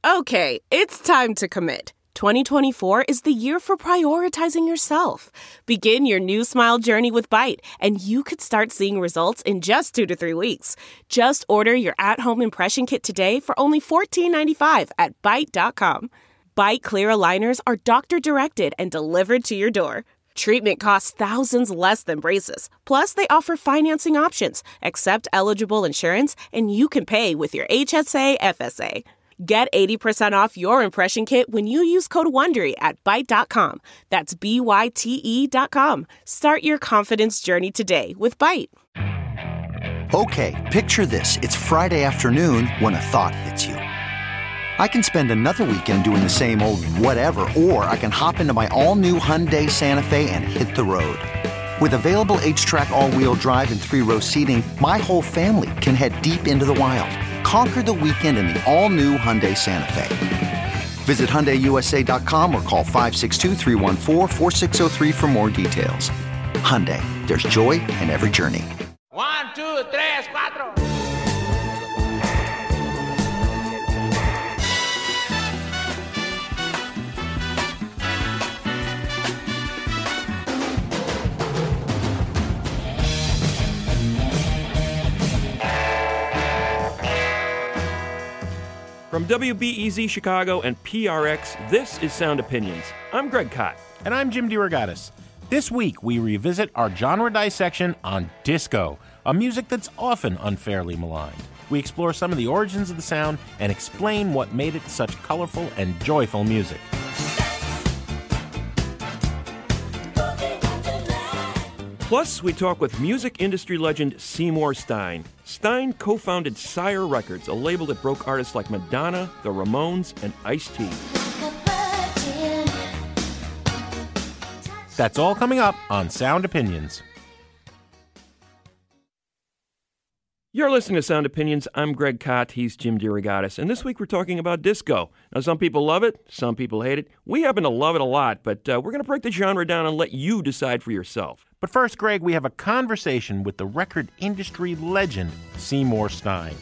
Okay, it's time to commit. 2024 is the year for prioritizing yourself. Begin your new smile journey with Byte, and you could start seeing results in just 2 to 3 weeks. Just order your at-home impression kit today for only $14.95 at Byte.com. Byte Clear aligners are doctor-directed and delivered to your door. Treatment costs thousands less than braces. Plus, they offer financing options, accept eligible insurance, and you can pay with your HSA, FSA. Get 80% off your impression kit when you use code WONDERY at Byte.com. That's BYTE.com. Start your confidence journey today with Byte. Okay, picture this. It's Friday afternoon when a thought hits you. I can spend another weekend doing the same old whatever, or I can hop into my all-new Hyundai Santa Fe and hit the road. With available H-Track all-wheel drive and 3-row seating, my whole family can head deep into the wild. Conquer the weekend in the all-new Hyundai Santa Fe. Visit HyundaiUSA.com or call 562-314-4603 for more details. Hyundai, there's joy in every journey. 1, 2, 3, 4. From WBEZ Chicago and PRX, this is Sound Opinions. I'm Greg Kot. And I'm Jim DeRogatis. This week, we revisit our genre dissection on disco, a music that's often unfairly maligned. We explore some of the origins of the sound and explain what made it such colorful and joyful music. Plus, we talk with music industry legend Seymour Stein. Stein co-founded Sire Records, a label that broke artists like Madonna, the Ramones, and Ice-T. That's all coming up on Sound Opinions. You're listening to Sound Opinions. I'm Greg Kot. He's Jim DeRogatis. And this week we're talking about disco. Now, some people love it. Some people hate it. We happen to love it a lot, but we're going to break the genre down and let you decide for yourself. But first, Greg, we have a conversation with the record industry legend, Seymour Stein.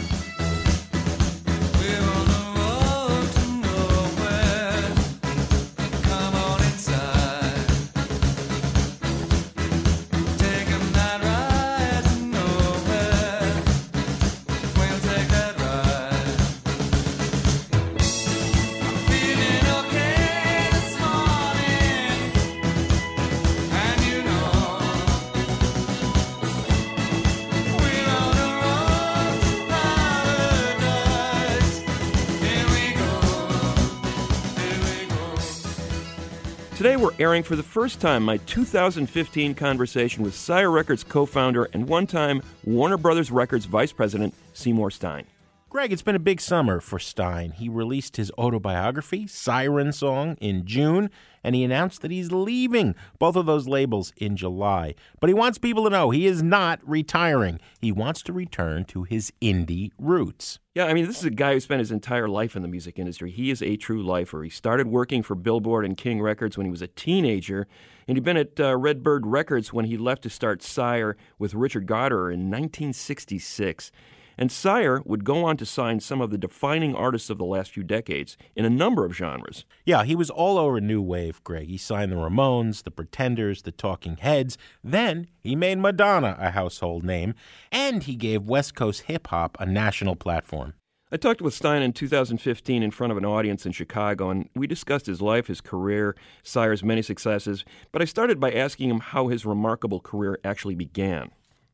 Today we're airing for the first time my 2015 conversation with Sire Records co-founder and one-time Warner Brothers Records vice president, Seymour Stein. Greg, it's been a big summer for Stein. He released his autobiography, Siren Song, in June, and he announced that he's leaving both of those labels in July. But he wants people to know he is not retiring. He wants to return to his indie roots. Yeah, I mean, this is a guy who spent his entire life in the music industry. He is a true lifer. He started working for Billboard and King Records when he was a teenager, and he'd been at Redbird Records when he left to start Sire with Richard Goddard in 1966. And Sire would go on to sign some of the defining artists of the last few decades in a number of genres. Yeah, he was all over New Wave, Greg. He signed the Ramones, the Pretenders, the Talking Heads. Then he made Madonna a household name, and he gave West Coast hip-hop a national platform. I talked with Stein in 2015 in front of an audience in Chicago, and we discussed his life, his career, Sire's many successes, but I started by asking him how his remarkable career actually began.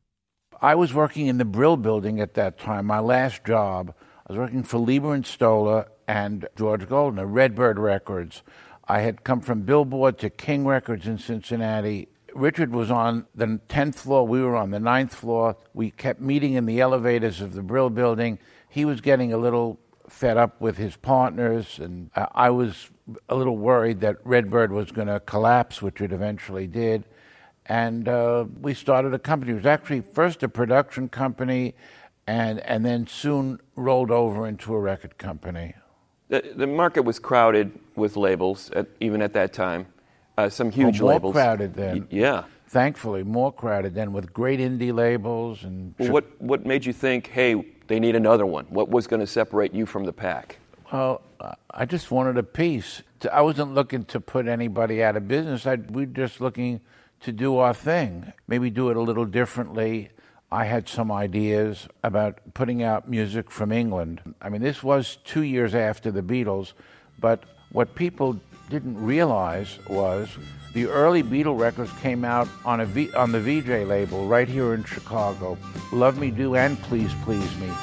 I was working in the Brill Building at that time, my last job. I was working for Lieber and Stoller and George Goldner, Redbird Records. I had come from Billboard to King Records in Cincinnati. Richard was on the 10th floor. We were on the 9th floor. We kept meeting in the elevators of the Brill Building. He was getting a little fed up with his partners, and I was a little worried that Redbird was going to collapse, which it eventually did. And we started a company. It was actually first a production company and then soon rolled over into a record company. The market was crowded with labels, even at that time. Some huge more labels. More crowded then. Yeah. Thankfully, more crowded then with great indie labels. And what made you think, hey, they need another one? What was going to separate you from the pack? Well, I just wanted a piece. I wasn't looking to put anybody out of business. We were just looking to do our thing, maybe do it a little differently. I had some ideas about putting out music from England. I mean, this was 2 years after the Beatles, but what people didn't realize was the early Beatle records came out on the VJ label right here in Chicago. Love Me Do and Please Please Me.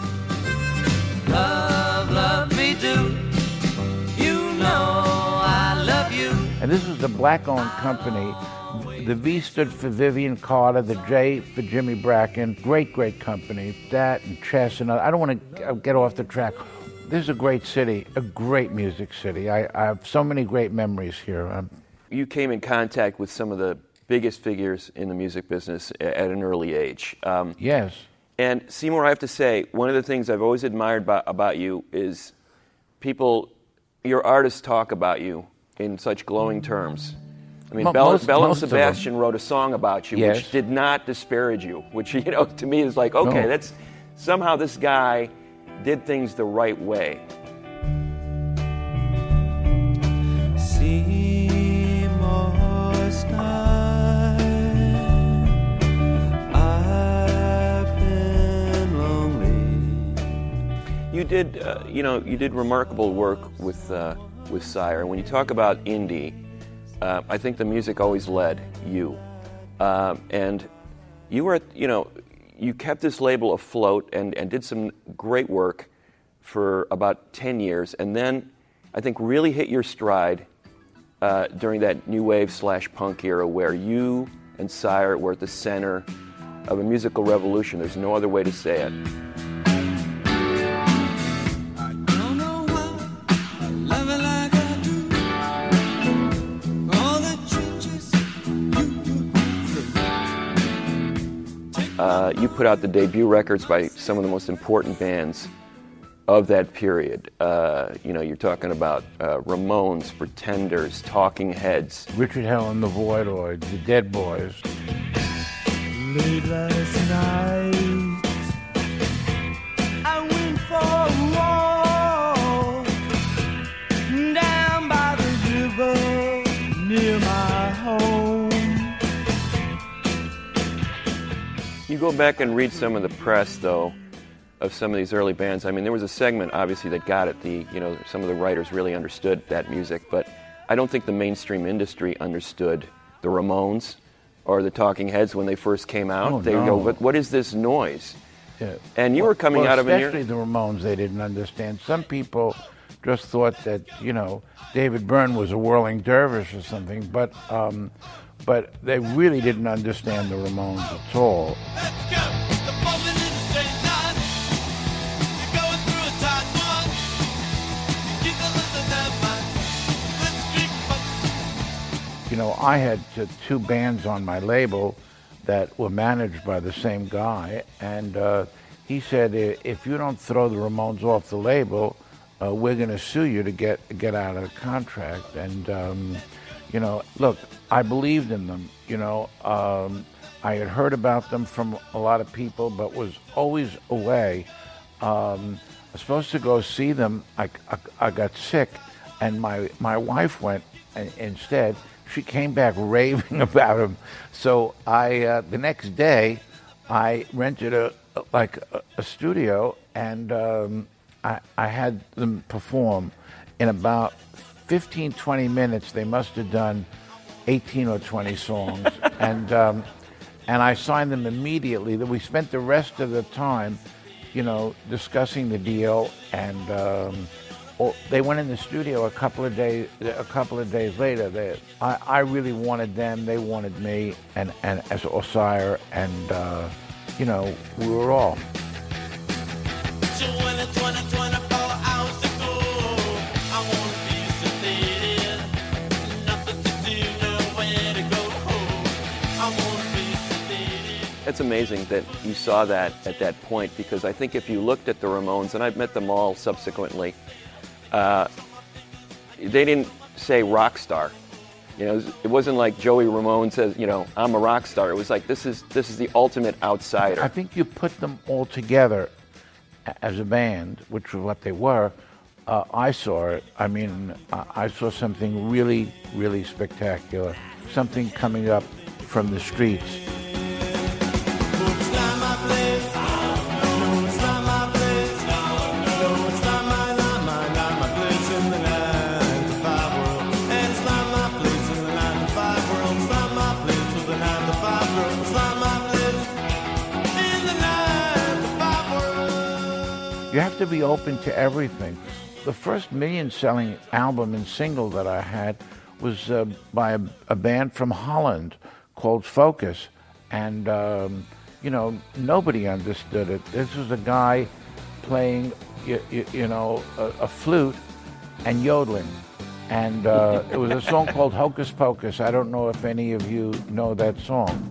Love, love me do. You know I love you. And this was the black-owned company. The V stood for Vivian Carter, the J for Jimmy Bracken. Great, great company. That and Chess and I don't want to get off the track. This is a great city, a great music city. I have so many great memories here. You came in contact with some of the biggest figures in the music business at an early age. Yes. And Seymour, I have to say, one of the things I've always admired about you is your artists talk about you in such glowing terms. I mean, Belle and Sebastian wrote a song about you, yes, which did not disparage you, which, to me is like, okay, that's somehow this guy did things the right way. Seymour's night, I've been lonely. You did remarkable work with Sire. And when you talk about indie, I think the music always led you, and you were, you kept this label afloat and did some great work for about 10 years, and then I think really hit your stride during that new wave / punk era where you and Sire were at the center of a musical revolution. There's no other way to say it. You put out the debut records by some of the most important bands of that period. You're talking about Ramones, Pretenders, Talking Heads. Richard Hell and the Voidoids, the Dead Boys. Late last night, I went for a walk down by the river near my home. You go back and read some of the press, though, of some of these early bands. I mean, there was a segment, obviously, that got it. Some of the writers really understood that music, but I don't think the mainstream industry understood the Ramones or the Talking Heads when they first came out. Oh, they go, what is this noise? Yeah. And you were coming out of it. Especially the Ramones, they didn't understand. Some people just thought that, David Byrne was a whirling dervish or something, but they really didn't understand the Ramones at all. Let's go. The moment in a straight line. You're going through a tight one. You can listen that much. I had two bands on my label that were managed by the same guy, and he said, if you don't throw the Ramones off the label, we're going to sue you to get out of the contract. And look, I believed in them. I had heard about them from a lot of people, but was always away. I was supposed to go see them. I got sick, and my wife went instead. She came back raving about them. So the next day, I rented a studio, and I had them perform. In about 15, 20 minutes, they must have done 18 or 20 songs. And I signed them immediately. We spent the rest of the time, discussing the deal. And they went in the studio a couple of days later. I really wanted them. They wanted me, and as Sire, and we were off. It's amazing that you saw that at that point, because I think if you looked at the Ramones, and I've met them all subsequently, they didn't say rock star. It wasn't like Joey Ramone says, I'm a rock star. It was like, this is the ultimate outsider. I think you put them all together as a band, which was what they were, I saw it. I mean, I saw something really, really spectacular. Something coming up from the streets. You have to be open to everything. The first million-selling album and single that I had was by a band from Holland called Focus. And, nobody understood it. This was a guy playing, a flute and yodeling. And it was a song called Hocus Pocus. I don't know if any of you know that song.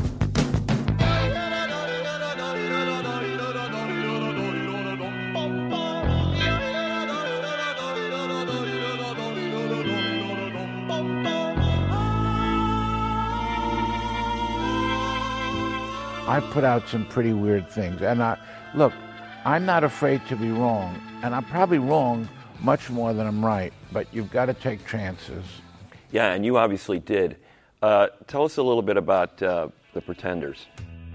I put out some pretty weird things. And I'm not afraid to be wrong. And I'm probably wrong much more than I'm right. But you've got to take chances. Yeah, and you obviously did. Tell us a little bit about the Pretenders.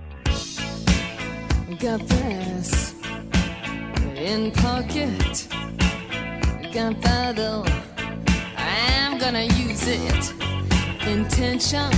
Got this in pocket. Got that though. I'm gonna use it. Intention.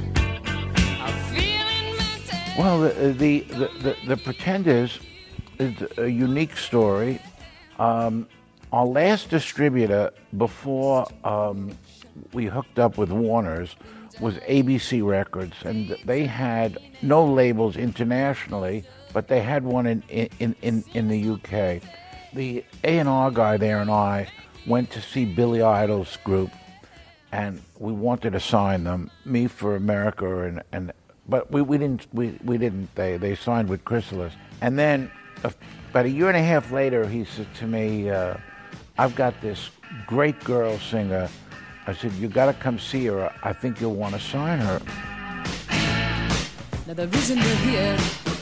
Well, the Pretenders is a unique story. Our last distributor before we hooked up with Warner's was ABC Records, and they had no labels internationally, but they had one in the UK. The A&R guy there and I went to see Billy Idol's group, and we wanted to sign them, me for America and but we didn't. They signed with Chrysalis, and then about a year and a half later, he said to me, "I've got this great girl singer." I said, "You got to come see her. I think you'll want to sign her." Now the reason we're here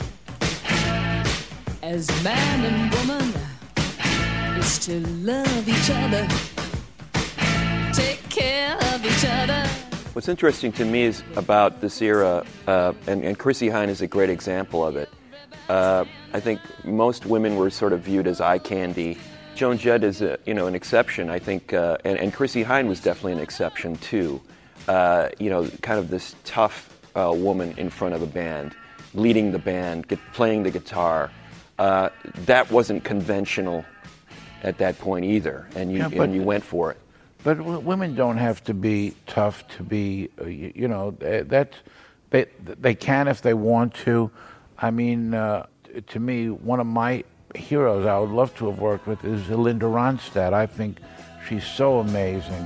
as man and woman is to love each other, take care of each other. What's interesting to me is about this era, and Chrissie Hynde is a great example of it. I think most women were sort of viewed as eye candy. Joan Jett is an exception, I think, and Chrissie Hynde was definitely an exception too. Kind of this tough woman in front of a band, leading the band, playing the guitar. That wasn't conventional at that point either, and you went for it. But women don't have to be tough to be, they can if they want to. I mean, to me, one of my heroes I would love to have worked with is Linda Ronstadt. I think she's so amazing.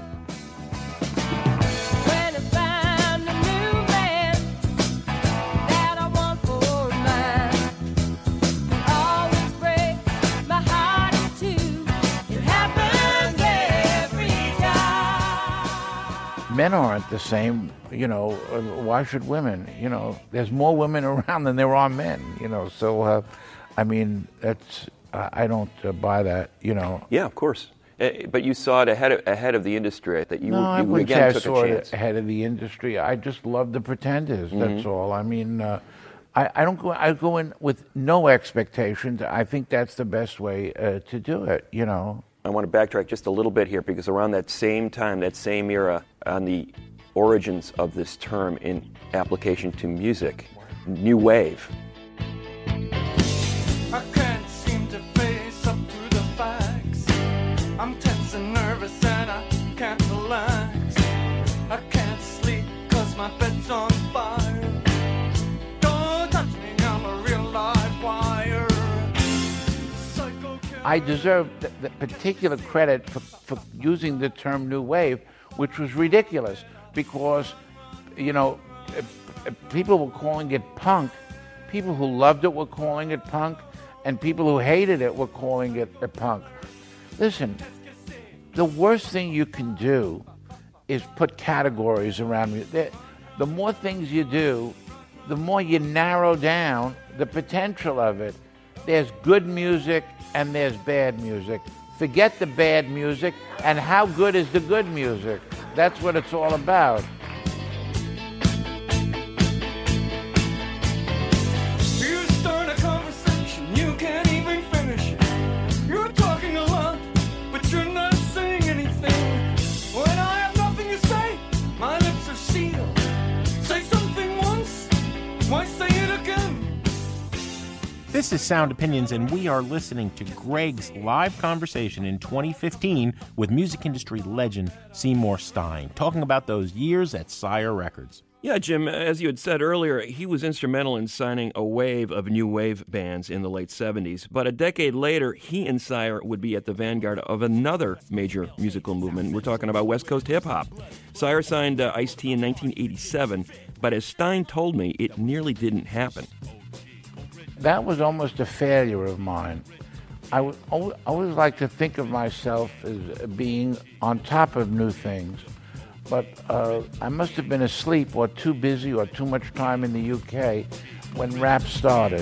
Men aren't the same, why should women? There's more women around than there are men, so, I don't buy that, Yeah, of course. But you saw it ahead of the industry, that you, I you wouldn't again say I took saw a chance. it ahead of the industry. I just love the Pretenders, that's all. I mean, I go in with no expectations. I think that's the best way to do it, I want to backtrack just a little bit here, because around that same time, that same era, on the origins of this term in application to music, new wave. I can't seem to face up to the facts. I'm tense and nervous and I can't relax. I can't sleep 'cause my bed's on fire. Don't touch me, I'm a real live wire. I deserve the particular credit for using the term new wave, which was ridiculous because, people were calling it punk. People who loved it were calling it punk, and people who hated it were calling it a punk. Listen, the worst thing you can do is put categories around you. The more things you do, the more you narrow down the potential of it. There's good music and there's bad music. Forget the bad music, and how good is the good music? That's what it's all about. You start a conversation, you can't even finish it. You're talking a lot, but you're not saying anything. When I have nothing to say, my lips are sealed. Say something once, why say it again? This is Sound Opinions, and we are listening to Greg's live conversation in 2015 with music industry legend Seymour Stein, talking about those years at Sire Records. Yeah, Jim, as you had said earlier, he was instrumental in signing a wave of new wave bands in the late 70s. But a decade later, he and Sire would be at the vanguard of another major musical movement. We're talking about West Coast hip-hop. Sire signed Ice-T in 1987, but as Stein told me, it nearly didn't happen. That was almost a failure of mine. I would always like to think of myself as being on top of new things, but I must have been asleep or too busy or too much time in the UK when rap started.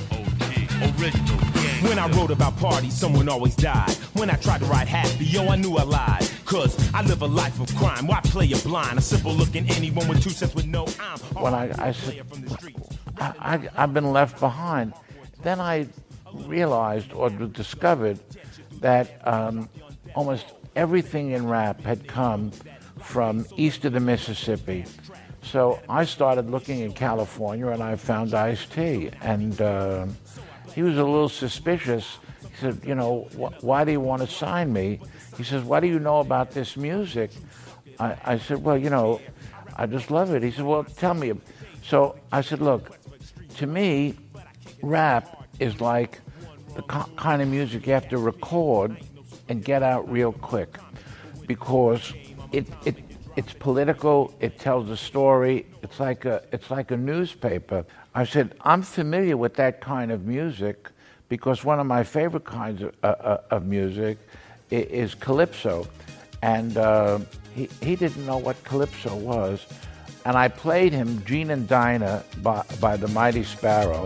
When I wrote about parties, someone always died. When I tried to ride happy, yo, I knew I lied. Cause I live a life of crime. Why play it blind? A simple looking anyone with 2 cents with no When I said, I've been left behind, then I realized or discovered that almost everything in rap had come from east of the Mississippi. So I started looking in California, and I found Ice-T, and he was a little suspicious. He said, you know, why do you want to sign me? He says, what do you know about this music? I said, well, you know, I just love it. He said, well, tell me. So I said, look, to me, rap is like the kind of music you have to record and get out real quick, because it's political. It tells a story. It's like a newspaper. I said, I'm familiar with that kind of music because one of my favorite kinds of music is calypso, and he didn't know what calypso was, and I played him Gene and Dinah by the Mighty Sparrow.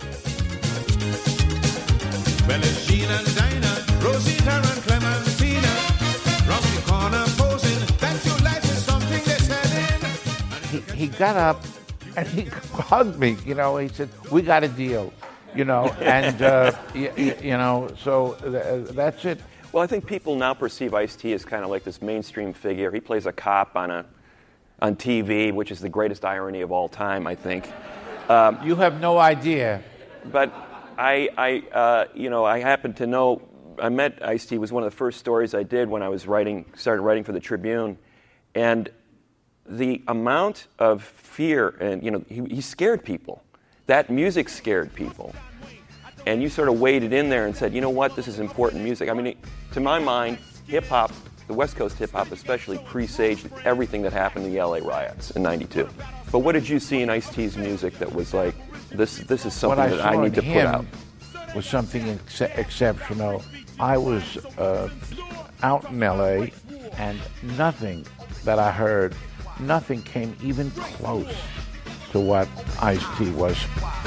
Well, it's Gene and Dinah, Rosita and Clementina, round the corner posing, that your life is something they're selling. He got up and he hugged me, you know. He said, we got a deal, you know, and, you know, so that's it. Well, I think people now perceive Ice-T as kind of like this mainstream figure. He plays a cop on TV, which is the greatest irony of all time, I think. You have no idea. But I happen to know, I met Ice-T. It was one of the first stories I did when I was started writing for the Tribune. And the amount of fear, and, you know, he scared people. That music scared people. And you sort of waded in there and said, you know what, this is important music. I mean, to my mind, hip-hop, the West Coast hip-hop especially, presaged everything that happened in the LA riots in '92. But what did you see in Ice-T's music that was like, this is something that I need to put out? Was something exceptional. I was out in LA, and nothing that I heard, nothing came even close to what Ice-T was.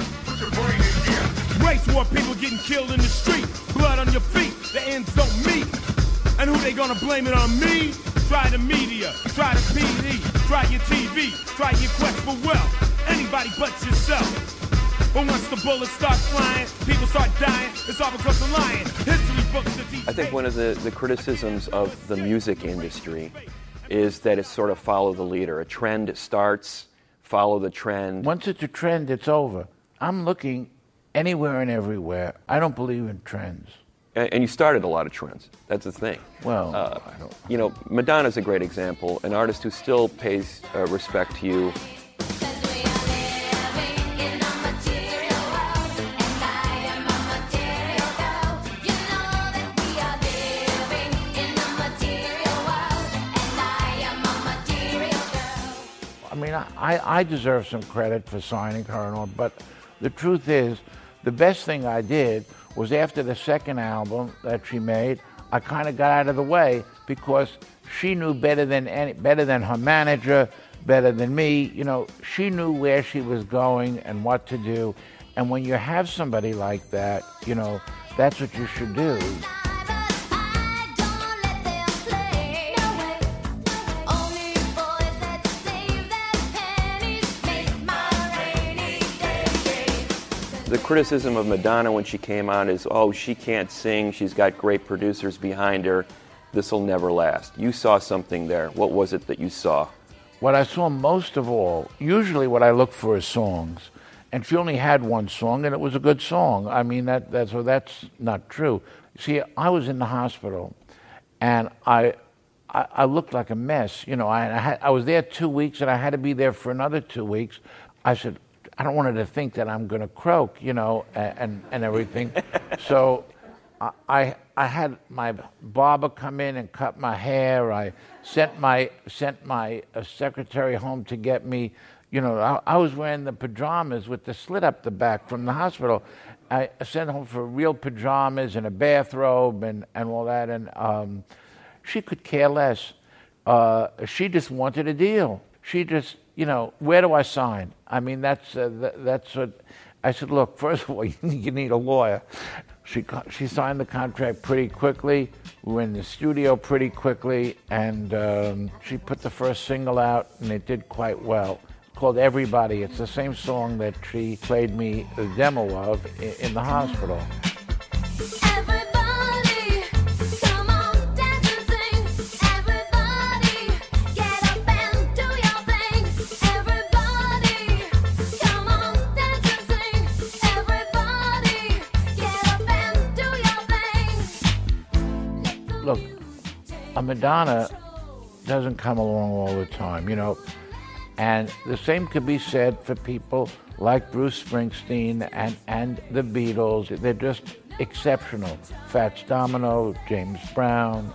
Race war, people getting killed in the street, blood on your feet, the ends don't meet. And who they gonna blame it on me? Try the media, try the PD, try your TV, try your quest for wealth. Anybody but yourself. But once the bullets start flying, people start dying, it's all because of lying. History books that teach. I think one of the criticisms of the music industry is that it's sort of follow the leader. A trend starts, follow the trend. Once it's a trend, it's over. I'm looking anywhere and everywhere. I don't believe in trends. And you started a lot of trends. That's the thing. Well, I don't. You know, Madonna's a great example, an artist who still pays respect to you. I mean, I deserve some credit for signing her and all, but the truth is, the best thing I did was after the second album that she made, I kind of got out of the way because she knew better than her manager, better than me. You know, she knew where she was going and what to do. And when you have somebody like that, you know, that's what you should do. The criticism of Madonna when she came out is, oh, she can't sing, she's got great producers behind her, this'll never last. You saw something there. What was it that you saw? What I saw most of all, usually what I look for is songs. And she only had one song, and it was a good song. I mean, that's not true. See, I was in the hospital, and I looked like a mess. You know, I was there 2 weeks, and I had to be there for another 2 weeks. I said, I don't want her to think that I'm going to croak, you know, and everything. So I had my barber come in and cut my hair. I sent my secretary home to get me. You know, I was wearing the pajamas with the slit up the back from the hospital. I sent home for real pajamas and a bathrobe and all that. And she could care less. She just wanted a deal. She just, you know, where do I sign? I mean, that's what I said. Look, first of all, you need a lawyer. She signed the contract pretty quickly. We were in the studio pretty quickly, and she put the first single out, and it did quite well. Called Everybody. It's the same song that she played me the demo of in the hospital. Everybody, come on, dance and sing. Everybody, get up and do your thing. Everybody, come on, dance and sing. Everybody, get up and do your thing. Look, a Madonna doesn't come along all the time, you know. And the same could be said for people like Bruce Springsteen and the Beatles. They're just exceptional. Fats Domino, James Brown,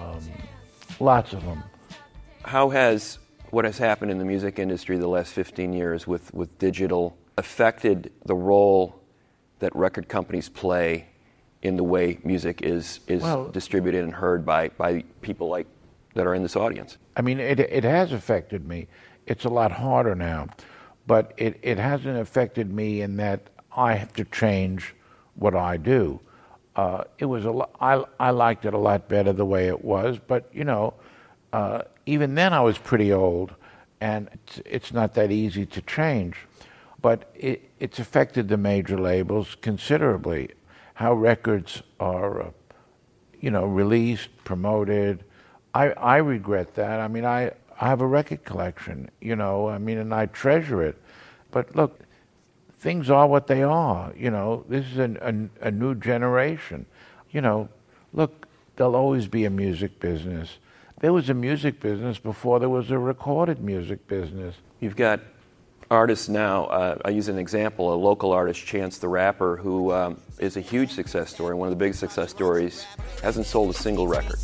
lots of them. How has what has happened in the music industry the last 15 years with digital affected the role that record companies play in the way music is distributed and heard by people like that are in this audience? I mean, it has affected me. It's a lot harder now, but it hasn't affected me in that I have to change what I do. It was I liked it a lot better the way it was, but you know, even then I was pretty old, and it's not that easy to change. But it's affected the major labels considerably. How records are, you know, released, promoted. I regret that. I mean, I have a record collection, you know, I mean, and I treasure it. But look, things are what they are, you know. This is a new generation. You know, look, there'll always be a music business. There was a music business before there was a recorded music business. You've got artists now, I use an example, a local artist, Chance the Rapper, who is a huge success story, one of the biggest success stories, hasn't sold a single record.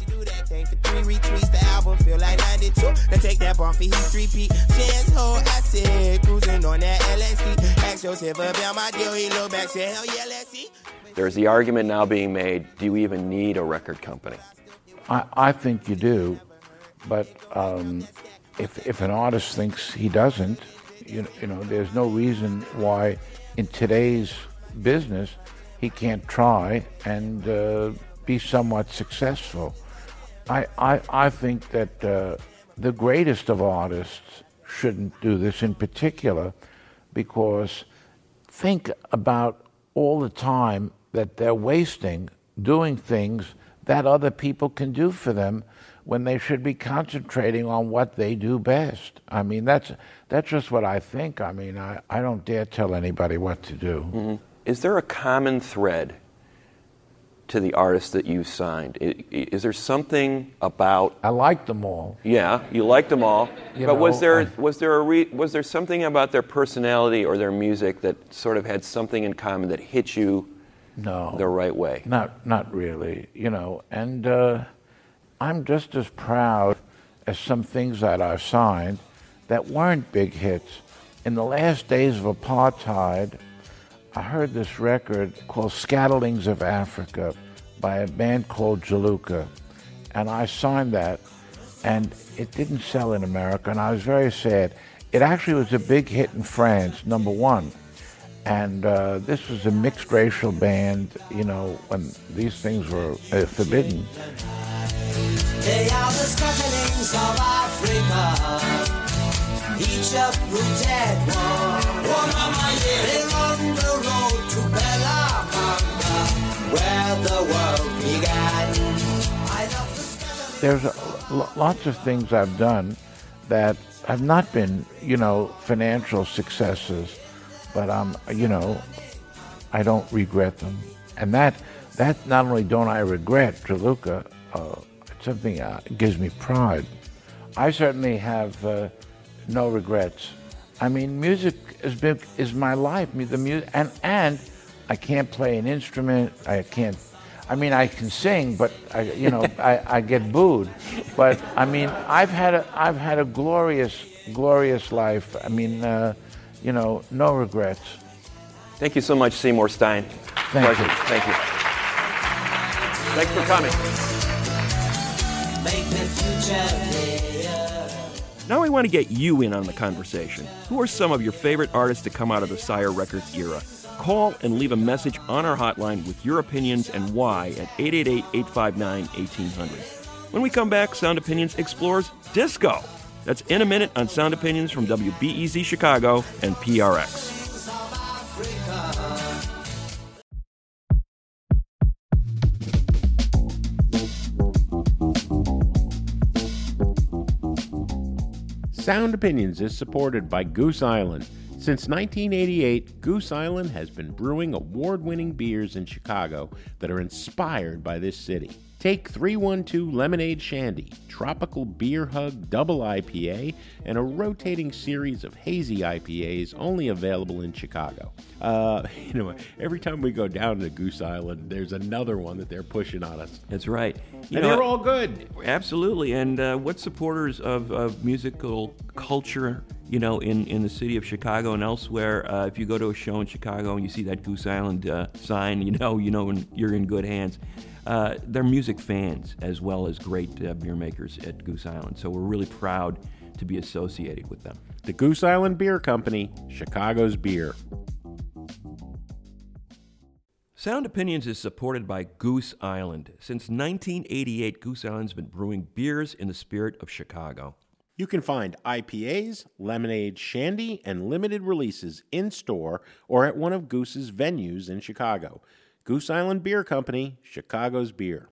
There's the argument now being made, do you even need a record company? I think you do, but if an artist thinks he doesn't, you know, there's no reason why in today's business he can't try and be somewhat successful. I think that the greatest of artists shouldn't do this in particular, because think about all the time that they're wasting doing things that other people can do for them when they should be concentrating on what they do best. I mean, that's just what I think. I mean, I don't dare tell anybody what to do. Mm-hmm. Is there a common thread to the artists that you signed? Is there something about... I like them all. Yeah, you liked them all. You but know, was there something about their personality or their music that sort of had something in common that hit you the right way? Not really, you know. And I'm just as proud as some things that I've signed that weren't big hits. In the last days of apartheid, I heard this record called Scatterlings of Africa by a band called Jaluka, and I signed that, and it didn't sell in America, and I was very sad. It actually was a big hit in France, #1, and this was a mixed racial band, you know, when these things were forbidden. They are the scatterlings of Africa, each uprooted one. One of my years, they're on the road to where the world began. I love the Scatterings. There's lots of things I've done that have not been, financial successes, but I don't regret them. And that not only don't I regret, Jaluka, it's something that gives me pride. I certainly have no regrets. I mean, music is my life. The music, and I can't play an instrument. I can sing, but I get booed. But I mean, I've had a glorious life. I mean, no regrets. Thank you so much, Seymour Stein. Thank you. Thank you. Thanks for coming. Make the future clear. Now I want to get you in on the conversation. Who are some of your favorite artists to come out of the Sire Records era? Call and leave a message on our hotline with your opinions and why at 888-859-1800. When we come back, Sound Opinions explores disco. That's in a minute on Sound Opinions from WBEZ Chicago and PRX. Sound Opinions is supported by Goose Island. Since 1988, Goose Island has been brewing award-winning beers in Chicago that are inspired by this city. Take 312 Lemonade Shandy, Tropical Beer Hug Double IPA, and a rotating series of hazy IPAs only available in Chicago. Every time we go down to Goose Island, there's another one that they're pushing on us. That's right. They're all good. Absolutely. And what supporters of musical culture, in the city of Chicago and elsewhere, if you go to a show in Chicago and you see that Goose Island sign, when you're in good hands. They're music fans as well as great beer makers at Goose Island. So we're really proud to be associated with them. The Goose Island Beer Company, Chicago's beer. Sound Opinions is supported by Goose Island. Since 1988, Goose Island's been brewing beers in the spirit of Chicago. You can find IPAs, lemonade, shandy, and limited releases in-store or at one of Goose's venues in Chicago. Goose Island Beer Company, Chicago's beer.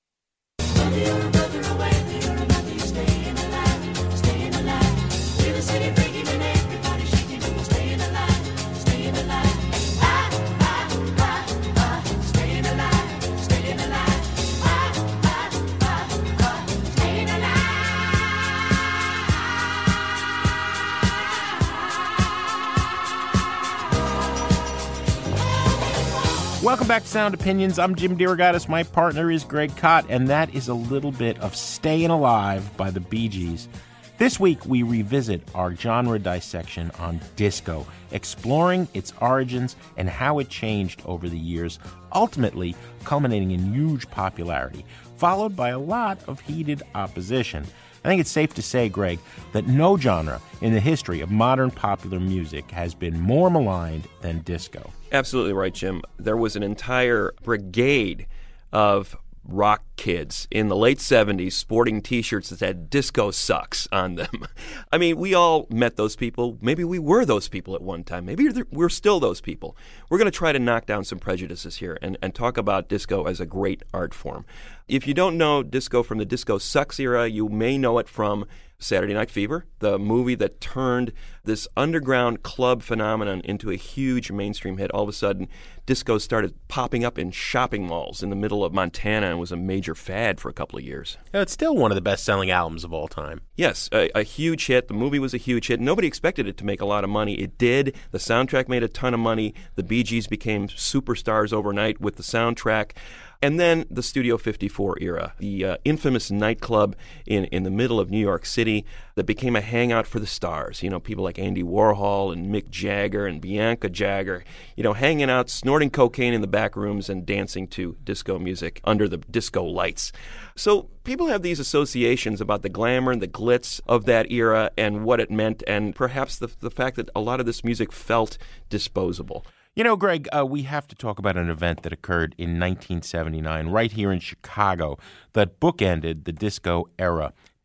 Welcome back to Sound Opinions. I'm Jim DeRogatis. My partner is Greg Kot, and that is a little bit of Stayin' Alive by the Bee Gees. This week, we revisit our genre dissection on disco, exploring its origins and how it changed over the years, ultimately culminating in huge popularity, followed by a lot of heated opposition. I think it's safe to say, Greg, that no genre in the history of modern popular music has been more maligned than disco. Absolutely right, Jim. There was an entire brigade of rock kids in the late 70s sporting T-shirts that said "Disco sucks" on them. I mean, we all met those people. Maybe we were those people at one time. Maybe we're still those people. We're going to try to knock down some prejudices here and talk about disco as a great art form. If you don't know disco from the Disco Sucks era, you may know it from Saturday Night Fever, the movie that turned this underground club phenomenon into a huge mainstream hit. All of a sudden, disco started popping up in shopping malls in the middle of Montana and was a major fad for a couple of years. It's still one of the best-selling albums of all time. Yes, a huge hit. The movie was a huge hit. Nobody expected it to make a lot of money. It did. The soundtrack made a ton of money. The Bee Gees became superstars overnight with the soundtrack. And then the Studio 54 era, the infamous nightclub in the middle of New York City that became a hangout for the stars. People like Andy Warhol and Mick Jagger and Bianca Jagger, hanging out, snorting cocaine in the back rooms and dancing to disco music under the disco lights. So people have these associations about the glamour and the glitz of that era and what it meant, and perhaps the fact that a lot of this music felt disposable. Greg, we have to talk about an event that occurred in 1979 right here in Chicago that bookended the disco era.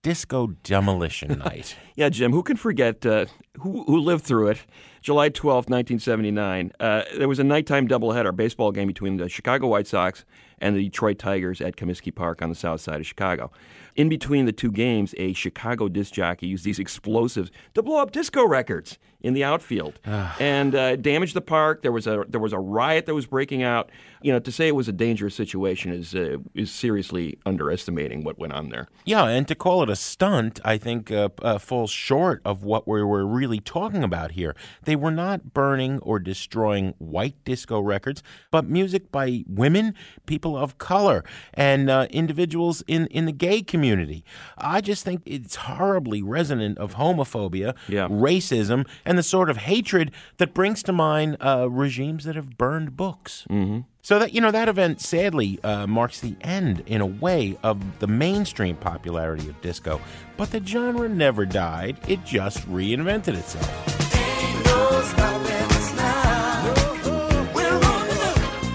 Disco Demolition Night. Yeah, Jim, who can forget who lived through it? July 12th, 1979. There was a nighttime doubleheader baseball game between the Chicago White Sox and the Detroit Tigers at Comiskey Park on the south side of Chicago. In between the two games, a Chicago disc jockey used these explosives to blow up disco records in the outfield and damaged the park. There was a riot that was breaking out. To say it was a dangerous situation is seriously underestimating what went on there. Yeah, and to call it a stunt, I think falls short of what we were really talking about here. They were not burning or destroying white disco records, but music by women, people of color, and individuals in the gay community. I just think it's horribly resonant of homophobia, racism, and the sort of hatred that brings to mind regimes that have burned books. Mm-hmm. So that event sadly marks the end, in a way, of the mainstream popularity of disco. But the genre never died; it just reinvented itself. Ain't no stopping us now. We're on the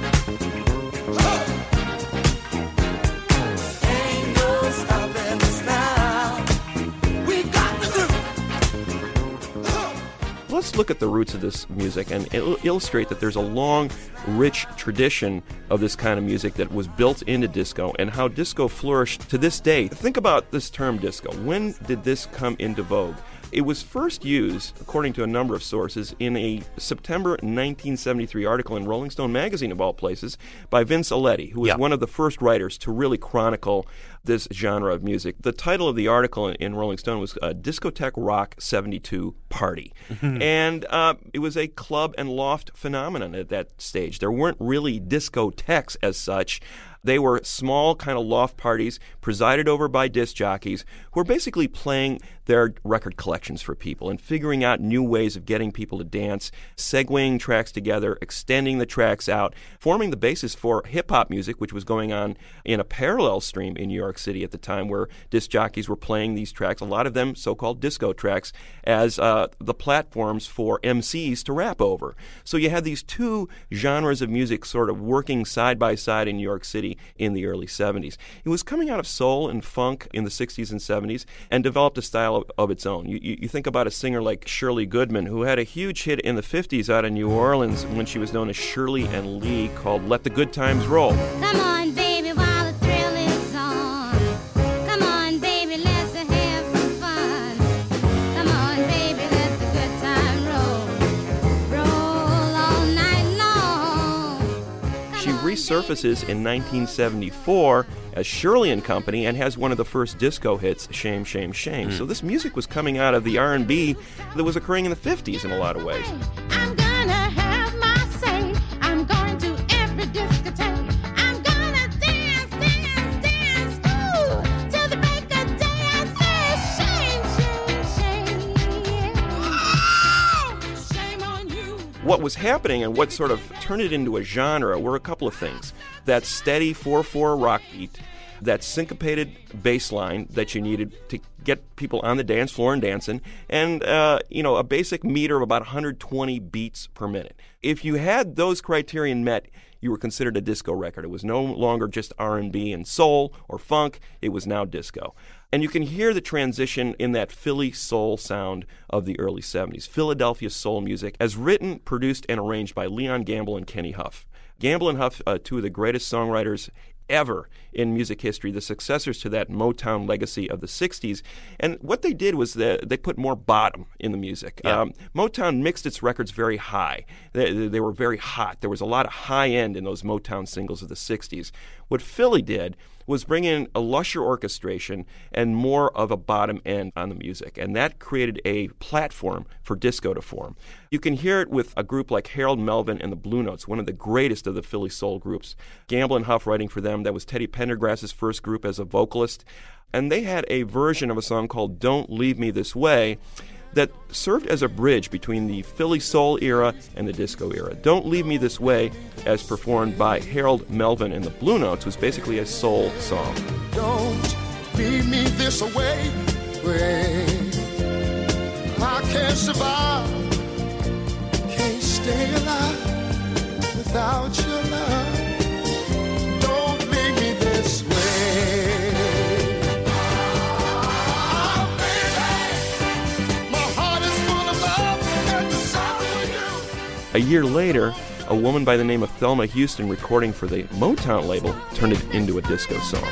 move. Ain't no stopping us now. We've got the groove. Let's look at the roots of this music and illustrate that there's a long, rich tradition of this kind of music that was built into disco and how disco flourished to this day. Think about this term disco. When did this come into vogue? It was first used, according to a number of sources, in a September 1973 article in Rolling Stone magazine, of all places, by Vince Aletti, who was one of the first writers to really chronicle this genre of music. The title of the article in Rolling Stone was Discotheque Rock 72 Party. And it was a club and loft phenomenon at that stage. There weren't really discotheques as such. They were small kind of loft parties presided over by disc jockeys who were basically playing their record collections for people and figuring out new ways of getting people to dance, segueing tracks together, extending the tracks out, forming the basis for hip-hop music, which was going on in a parallel stream in New York City at the time, where disc jockeys were playing these tracks, a lot of them so-called disco tracks, as the platforms for MCs to rap over. So you had these two genres of music sort of working side by side in New York City in the early 70s. It was coming out of soul and funk in the 60s and 70s and developed a style of its own. You think about a singer like Shirley Goodman, who had a huge hit in the 50s out of New Orleans when she was known as Shirley and Lee, called Let the Good Times Roll. Come on, baby, while the thrill is on. Come on, baby, let's have some fun. Come on, baby, let the good time roll. Roll all night long. She resurfaces in 1974 as Shirley and Company and has one of the first disco hits, Shame, Shame, Shame. So this music was coming out of the R&B that was occurring in the 50s in a lot of ways. I'm gonna have my say. I'm going to every discotheque. I'm gonna dance, dance, dance, ooh, till the break of day. I say shame, shame, shame. Shame on you. What was happening and what sort of turned it into a genre were a couple of things. That steady 4/4 rock beat, that syncopated bass line that you needed to get people on the dance floor and dancing, and a basic meter of about 120 beats per minute. If you had those criterion met, you were considered a disco record. It was no longer just R&B and soul or funk. It was now disco. And you can hear the transition in that Philly soul sound of the early 70s. Philadelphia soul music, as written, produced, and arranged by Leon Gamble and Kenny Huff. Gamble and Huff, two of the greatest songwriters ever in music history, the successors to that Motown legacy of the 60s. And what they did was they put more bottom in the music. Motown mixed its records very high. They were very hot. There was a lot of high end in those Motown singles of the 60s. What Philly did was bring in a lusher orchestration and more of a bottom end on the music. And that created a platform for disco to form. You can hear it with a group like Harold Melvin and the Blue Notes, one of the greatest of the Philly soul groups. Gamble and Huff writing for them. That was Teddy Pendergrass's first group as a vocalist. And they had a version of a song called Don't Leave Me This Way that served as a bridge between the Philly soul era and the disco era. Don't Leave Me This Way, as performed by Harold Melvin and the Blue Notes, was basically a soul song. Don't leave me this way. I can't survive, can't stay alive without your love. Don't leave me this way. A year later, a woman by the name of Thelma Houston, recording for the Motown label, turned it into a disco song.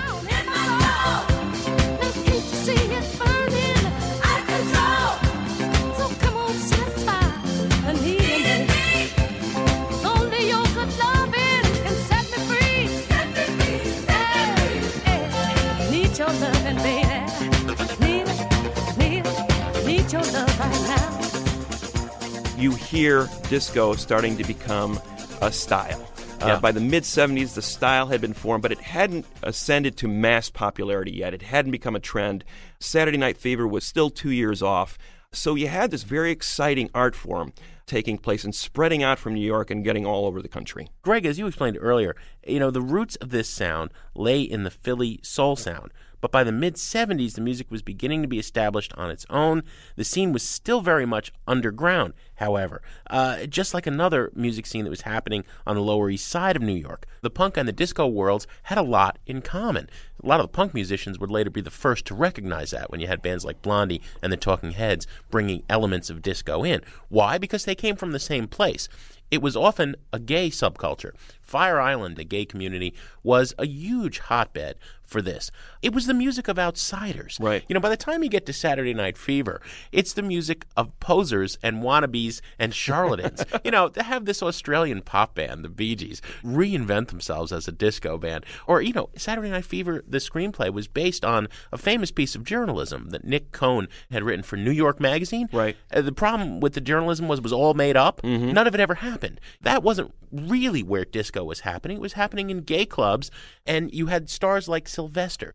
You hear disco starting to become a style. By the mid-'70s, the style had been formed, but it hadn't ascended to mass popularity yet. It hadn't become a trend. Saturday Night Fever was still 2 years off. So you had this very exciting art form taking place and spreading out from New York and getting all over the country. Greg, as you explained earlier, the roots of this sound lay in the Philly soul sound. But by the mid-'70s, the music was beginning to be established on its own. The scene was still very much underground, however, just like another music scene that was happening on the Lower East Side of New York. The punk and the disco worlds had a lot in common. A lot of the punk musicians would later be the first to recognize that when you had bands like Blondie and the Talking Heads bringing elements of disco in. Why? Because they came from the same place. It was often a gay subculture. Fire Island, the gay community, was a huge hotbed for this. It was the music of outsiders. Right. By the time you get to Saturday Night Fever, it's the music of posers and wannabes and charlatans. To have this Australian pop band, the Bee Gees, reinvent themselves as a disco band. Or, Saturday Night Fever, the screenplay, was based on a famous piece of journalism that Nick Cohn had written for New York Magazine. Right. The problem with the journalism was it was all made up. Mm-hmm. None of it ever happened. That wasn't really where disco was happening. It was happening in gay clubs, and you had stars like Sylvester.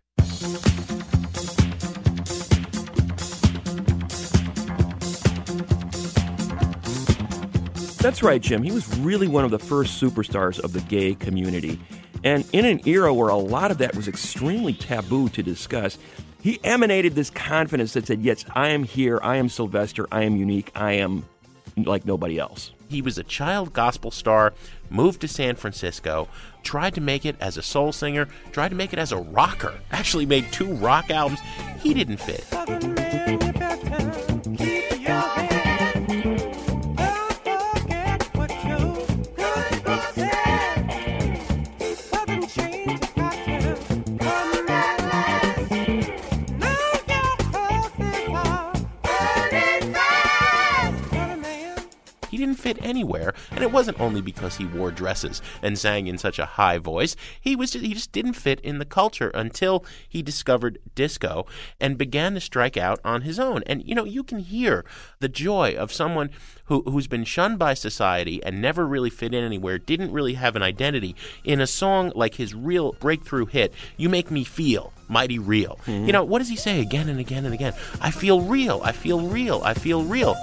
That's right, Jim. He was really one of the first superstars of the gay community. And in an era where a lot of that was extremely taboo to discuss, he emanated this confidence that said, yes, I am here, I am Sylvester, I am unique, I am like nobody else. He was a child gospel star, moved to San Francisco, tried to make it as a soul singer, tried to make it as a rocker, actually made 2 rock albums. He didn't fit. Didn't fit anywhere, and it wasn't only because he wore dresses and sang in such a high voice. He just didn't fit in the culture until he discovered disco and began to strike out on his own. And you can hear the joy of someone who's been shunned by society and never really fit in anywhere, didn't really have an identity, in a song like his real breakthrough hit, "You Make Me Feel Mighty Real." Mm-hmm. What does he say again and again and again? I feel real, I feel real, I feel real.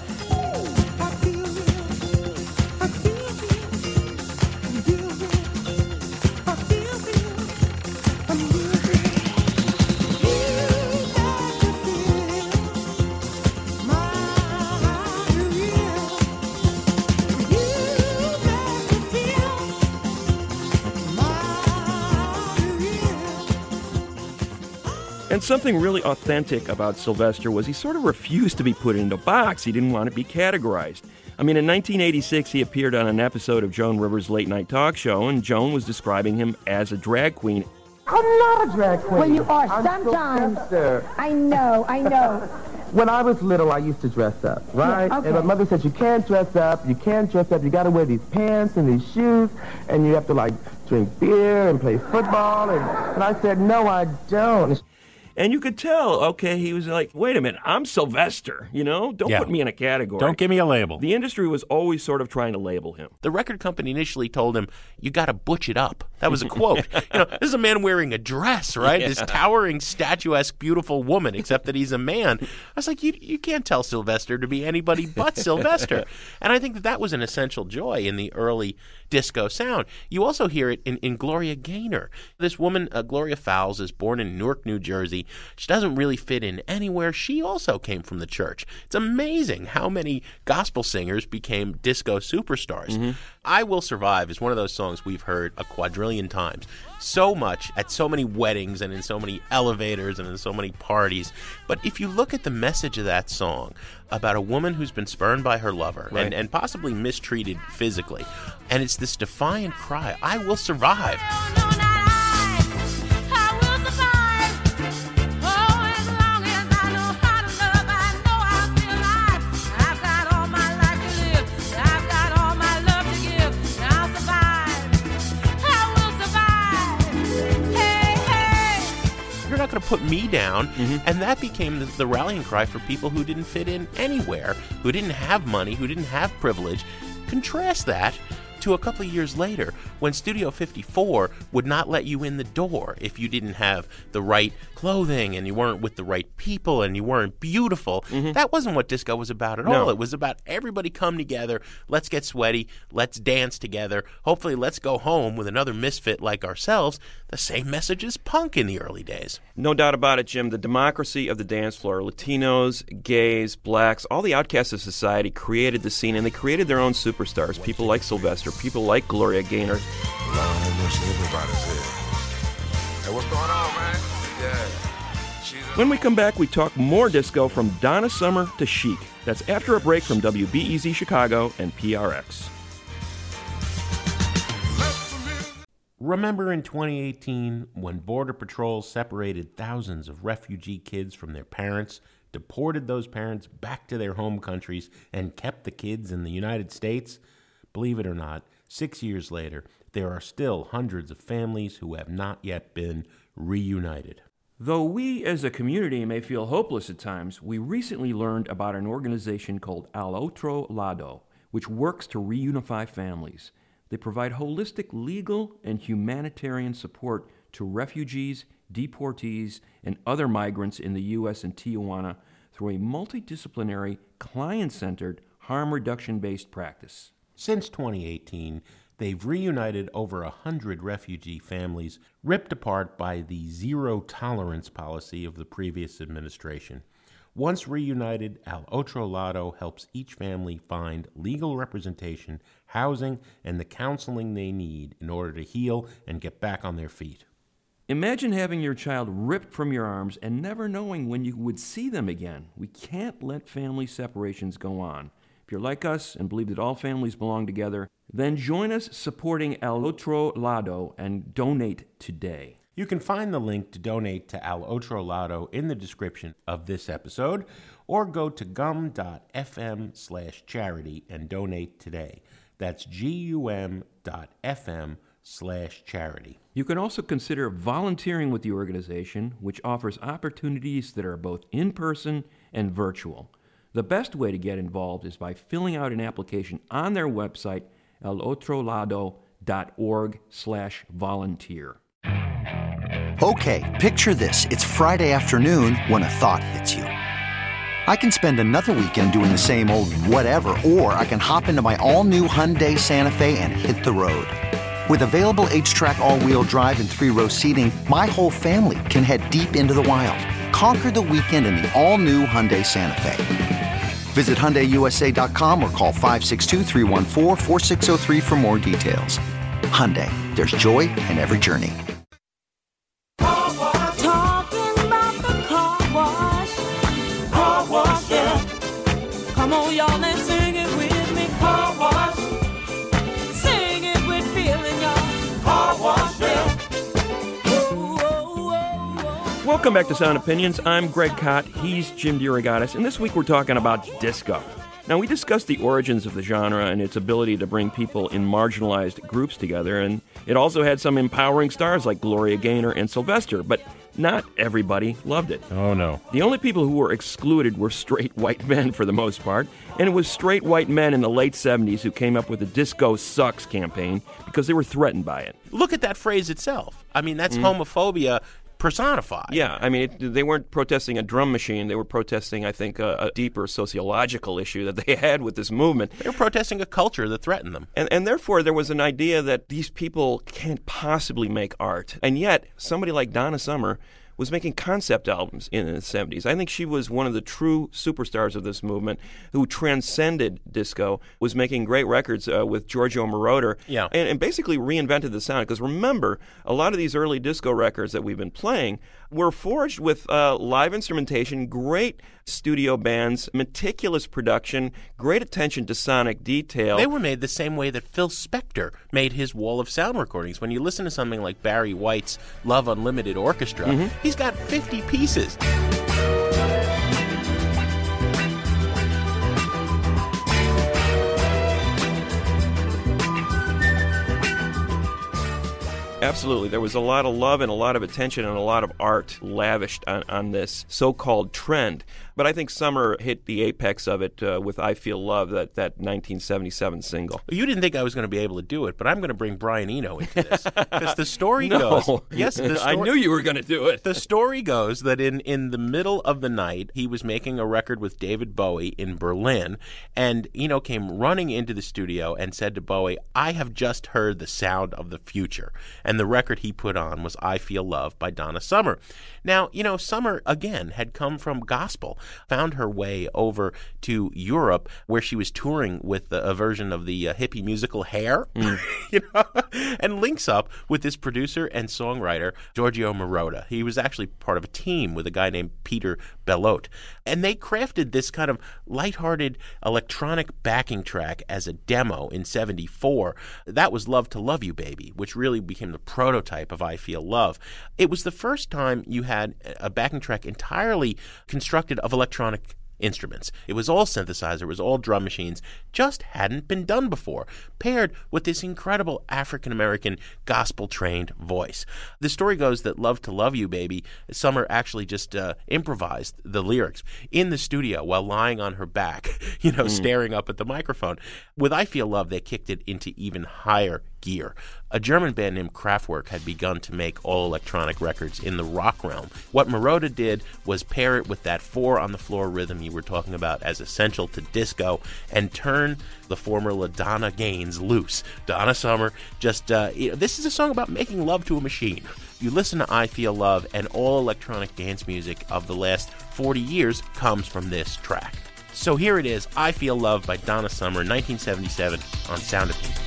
And something really authentic about Sylvester was he sort of refused to be put into a box. He didn't want to be categorized. I mean, in 1986, he appeared on an episode of Joan Rivers' Late Night Talk Show, and Joan was describing him as a drag queen. I'm not a drag queen. Well, you are I'm sometimes. Sylvester. I know. When I was little, I used to dress up, right? Yeah, okay. And my mother said, you can't dress up, you got to wear these pants and these shoes, and you have to, drink beer and play football. And I said, no, I don't. And you could tell, okay, he was like, wait a minute, I'm Sylvester, Don't put me in a category. Don't give me a label. The industry was always sort of trying to label him. The record company initially told him, you got to butch it up. That was a quote. This is a man wearing a dress, right? Yeah. This towering, statuesque, beautiful woman, except that he's a man. I was like, you can't tell Sylvester to be anybody but Sylvester. And I think that was an essential joy in the early disco sound. You also hear it in Gloria Gaynor. This woman, Gloria Fowles, is born in Newark, New Jersey. She doesn't really fit in anywhere. She also came from the church. It's amazing how many gospel singers became disco superstars. I Will Survive is one of those songs we've heard a quadrillion times. So much at so many weddings and in so many elevators and in so many parties. But if you look at the message of that song about a woman who's been spurned by her lover and possibly mistreated physically, and it's this defiant cry, I will survive. Not going to put me down. And that became the rallying cry for people who didn't fit in anywhere, who didn't have money, who didn't have privilege. Contrast that to a couple of years later when Studio 54 would not let you in the door if you didn't have the right clothing and you weren't with the right people and you weren't beautiful. That wasn't what disco was about at all. It was about everybody come together, let's get sweaty, let's dance together, hopefully let's go home with another misfit like ourselves. The same message as punk in the early days. No doubt about it, Jim. The democracy of the dance floor, Latinos, gays, blacks, all the outcasts of society created the scene, and they created their own superstars, people like Sylvester, people like Gloria Gaynor. Lord have mercy, everybody's here. Hey, what's going on, man? Yeah. When we come back, we talk more disco from Donna Summer to Chic. That's after a break from WBEZ Chicago and PRX. Remember in 2018 when Border Patrol separated thousands of refugee kids from their parents, deported those parents back to their home countries, and kept the kids in the United States? Believe it or not, 6 years later, there are still hundreds of families who have not yet been reunited. Though we as a community may feel hopeless at times, we recently learned about an organization called Al Otro Lado, which works to reunify families. They provide holistic legal and humanitarian support to refugees, deportees, and other migrants in the U.S. and Tijuana through a multidisciplinary, client-centered, harm reduction-based practice. Since 2018, they've reunited over 100 refugee families ripped apart by the zero-tolerance policy of the previous administration. Once reunited, Al Otro Lado helps each family find legal representation, housing, and the counseling they need in order to heal and get back on their feet. Imagine having your child ripped from your arms and never knowing when you would see them again. We can't let family separations go on. If you're like us and believe that all families belong together, then join us supporting Al Otro Lado and donate today. You can find the link to donate to Al Otro Lado in the description of this episode, or go to gum.fm/charity and donate today. That's gum.fm/charity. You can also consider volunteering with the organization, which offers opportunities that are both in-person and virtual. The best way to get involved is by filling out an application on their website, alotrolado.org/volunteer. Okay, picture this. It's Friday afternoon when a thought hits you. I can spend another weekend doing the same old whatever, or I can hop into my all-new Hyundai Santa Fe and hit the road. With available H-Track all-wheel drive and 3-row seating, my whole family can head deep into the wild. Conquer the weekend in the all-new Hyundai Santa Fe. Visit HyundaiUSA.com or call 562-314-4603 for more details. Hyundai, there's joy in every journey. Talking about the car wash. Car wash, yeah. Come on, y'all, and sing it with me. Car wash. Sing it with feeling, y'all. Car wash, yeah. Welcome back to Sound Opinions. I'm Greg Kot. He's Jim DeRogatis. And this week we're talking about disco. Now, we discussed the origins of the genre and its ability to bring people in marginalized groups together, and it also had some empowering stars like Gloria Gaynor and Sylvester, but not everybody loved it. Oh, no. The only people who were excluded were straight white men for the most part, and it was straight white men in the late 70s who came up with the Disco Sucks campaign because they were threatened by it. Look at that phrase itself. I mean, that's homophobia personified. Yeah, I mean, they weren't protesting a drum machine. They were protesting, I think, a deeper sociological issue that they had with this movement. They were protesting a culture that threatened them. And therefore, there was an idea that these people can't possibly make art. And yet, somebody like Donna Summer was making concept albums in the 70s. I think she was one of the true superstars of this movement who transcended disco, was making great records with Giorgio Moroder, and basically reinvented the sound. Because remember, a lot of these early disco records that we've been playing were forged with live instrumentation, great studio bands, meticulous production, great attention to sonic detail. They were made the same way that Phil Spector made his Wall of Sound recordings. When you listen to something like Barry White's Love Unlimited Orchestra, he's got 50 pieces. Absolutely. There was a lot of love and a lot of attention and a lot of art lavished on this so-called trend. But I think Summer hit the apex of it with I Feel Love, that 1977 single. You didn't think I was going to be able to do it, but I'm going to bring Brian Eno into this. Because the story goes... Yes, I knew you were going to do it. The story goes that in the middle of the night, he was making a record with David Bowie in Berlin, and Eno came running into the studio and said to Bowie, I have just heard the sound of the future. And the record he put on was I Feel Love by Donna Summer. Now, Summer, again, had come from gospel, found her way over to Europe, where she was touring with a version of the hippie musical Hair, and links up with this producer and songwriter, Giorgio Moroder. He was actually part of a team with a guy named Peter Bellotte. And they crafted this kind of lighthearted electronic backing track as a demo in 1974. That was Love to Love You, Baby, which really became the prototype of I Feel Love. It was the first time you had a backing track entirely constructed of electronic instruments. It was all synthesizer, it was all drum machines, just hadn't been done before, paired with this incredible African-American gospel-trained voice. The story goes that Love to Love You, Baby, Summer actually just improvised the lyrics in the studio while lying on her back, staring up at the microphone. With I Feel Love, they kicked it into even higher gear. A German band named Kraftwerk had begun to make all-electronic records in the rock realm. What Moroder did was pair it with that four-on-the-floor rhythm you were talking about as essential to disco and turn the former LaDonna Gaines loose. Donna Summer just, this is a song about making love to a machine. You listen to I Feel Love, and all electronic dance music of the last 40 years comes from this track. So here it is, I Feel Love by Donna Summer, 1977 on Sound Opinions.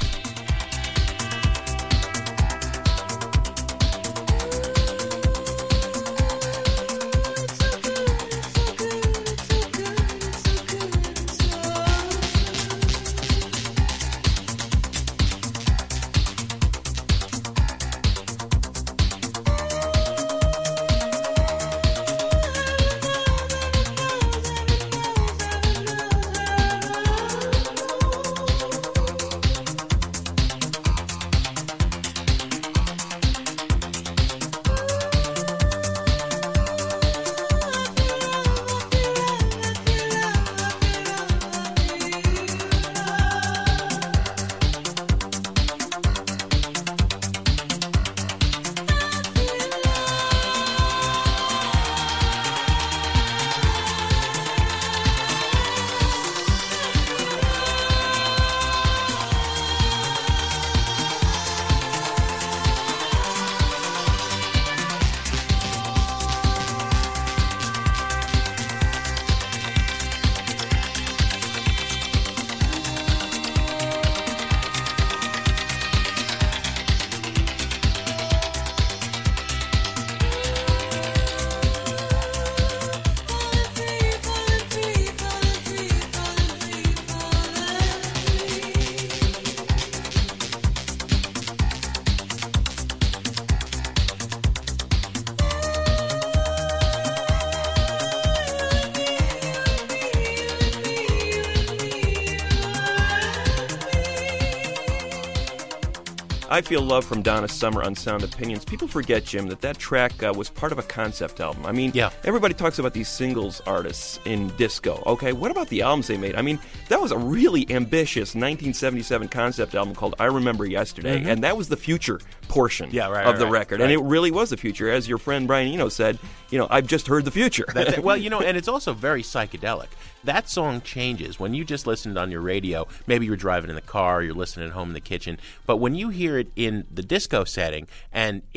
I Feel Love from Donna Summer on Sound Opinions. People forget, Jim, that track was part of a concept album. I mean, everybody talks about these singles artists in disco. Okay, what about the albums they made? I mean, that was a really ambitious 1977 concept album called I Remember Yesterday, and that was the future portion of the record. And it really was the future. As your friend Brian Eno said, I've just heard the future. Well, and it's also very psychedelic. That song changes when you just listened on your radio. Maybe you're driving in the car, you're listening at home in the kitchen. But when you hear it in the disco setting and it's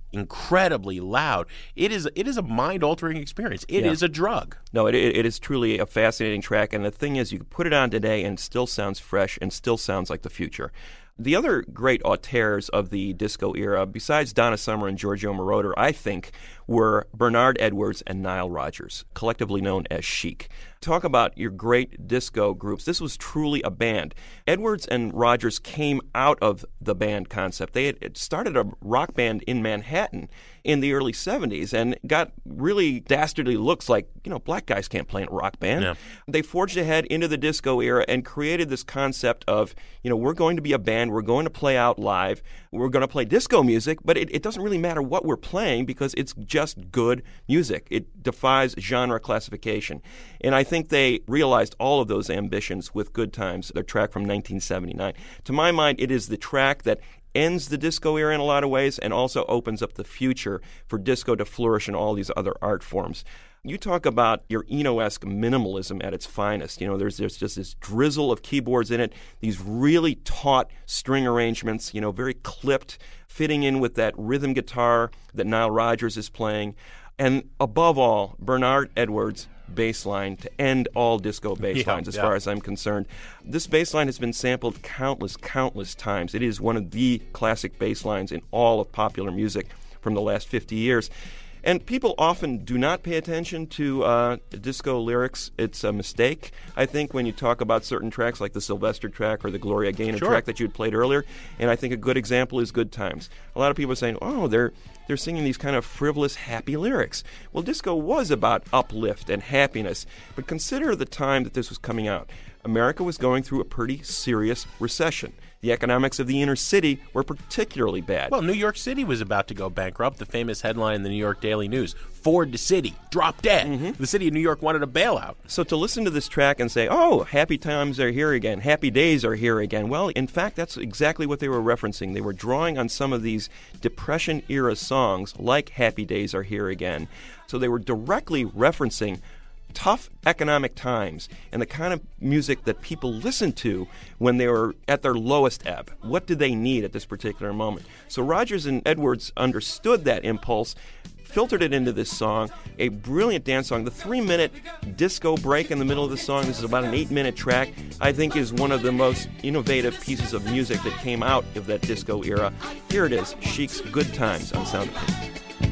incredibly loud. It is a mind-altering experience. It is a drug. No, it is truly a fascinating track, and the thing is, you can put it on today and it still sounds fresh and still sounds like the future. The other great auteurs of the disco era, besides Donna Summer and Giorgio Moroder, I think, were Bernard Edwards and Nile Rodgers, collectively known as Chic. Talk about your great disco groups. This was truly a band. Edwards and Rodgers came out of the band concept. They had started a rock band in Manhattan in the early 70s and got really dastardly looks like, black guys can't play in a rock band. Yeah. They forged ahead into the disco era and created this concept of, we're going to be a band, we're going to play out live, we're going to play disco music, but it doesn't really matter what we're playing because it's just good music. It defies genre classification. And I think they realized all of those ambitions with Good Times, their track from 1979. To my mind, it is the track that ends the disco era in a lot of ways and also opens up the future for disco to flourish in all these other art forms. You talk about your Eno-esque minimalism at its finest. There's just this drizzle of keyboards in it, these really taut string arrangements, very clipped, fitting in with that rhythm guitar that Nile Rodgers is playing. And above all, Bernard Edwards' bass line to end all disco bass lines, as far as I'm concerned. This bass line has been sampled countless times. It is one of the classic bass lines in all of popular music from the last 50 years. And people often do not pay attention to disco lyrics. It's a mistake, I think, when you talk about certain tracks like the Sylvester track or the Gloria Gaynor track that you had played earlier. And I think a good example is Good Times. A lot of people are saying, they're singing these kind of frivolous, happy lyrics. Well, disco was about uplift and happiness. But consider the time that this was coming out. America was going through a pretty serious recession. The economics of the inner city were particularly bad. Well, New York City was about to go bankrupt. The famous headline in the New York Daily News, Ford to City, drop dead. Mm-hmm. The city of New York wanted a bailout. So to listen to this track and say, happy times are here again, happy days are here again. Well, in fact, that's exactly what they were referencing. They were drawing on some of these Depression-era songs like Happy Days Are Here Again. So they were directly referencing tough economic times and the kind of music that people listened to when they were at their lowest ebb. What did they need at this particular moment? So Rodgers and Edwards understood that impulse, filtered it into this song, a brilliant dance song. The 3-minute disco break in the middle of the song, this is about an 8-minute track, I think is one of the most innovative pieces of music that came out of that disco era. Here it is, Chic's Good Times on Sound Opinions.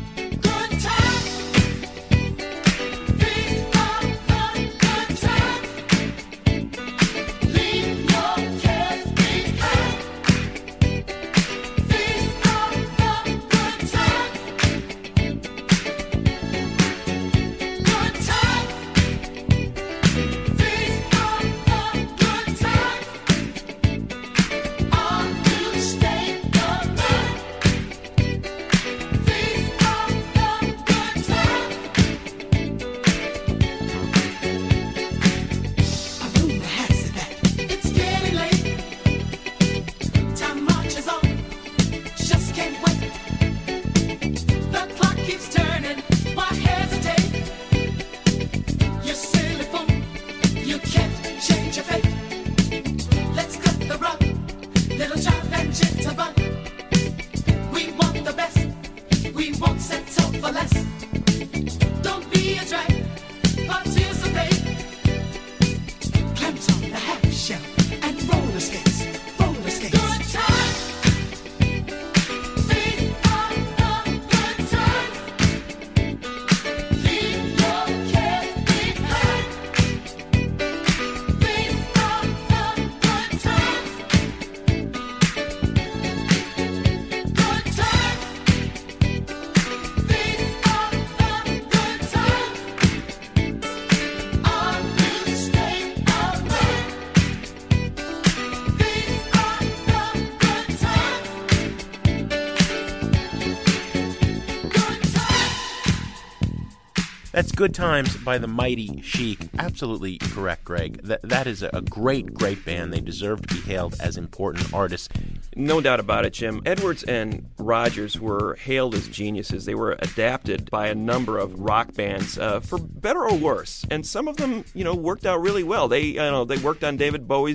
That's Good Times by the mighty Chic. Absolutely correct, Greg. That is a great band. They deserve to be hailed as important artists. No doubt about it, Jim. Edwards and Rodgers were hailed as geniuses. They were adapted by a number of rock bands, for better or worse. And some of them, worked out really well. They worked on David Bowie's